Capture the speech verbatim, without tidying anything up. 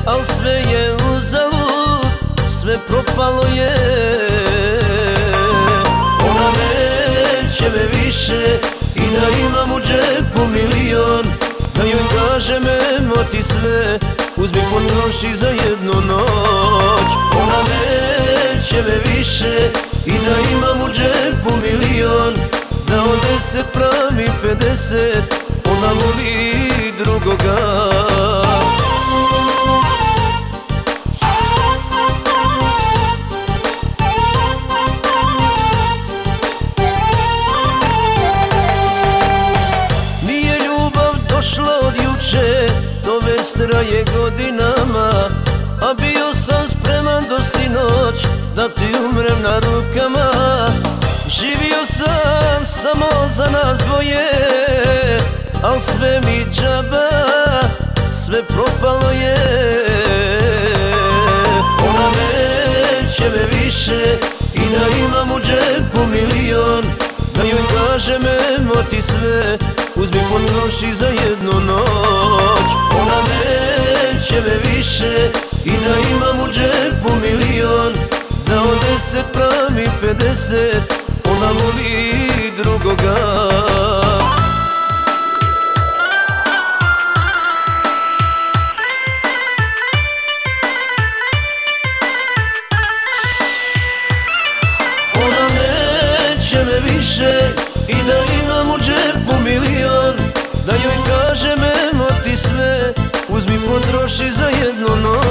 al sve je uzalud, sve propalo je. Ona neće me više i da imam u džepu milion, da joj kažem emo ti sve, uzmi potroši za jednu noć. Ona neće me više i da imam u džepu milion, da od deset pravi pedeset, ona voli drugoga. Nije ljubav došla od juče, to već traje godinama, a bio sam spreman do sinoć da ti umrem na rukama. Živio sam samo za nas dvoje, al sve mi džaba, sve propalo je. Ona neće me više i da imam u džepu milion, da joj kažem emo ti sve, uzmi potroši za jednu noć. Ona neće me više i da imam u džepu milion, da od deset pravi pedeset, ona voli drugoga. Ona neće me više i da imam u džepu milion, da joj kažem emo ti sve, uzmi potroši za jednu noć.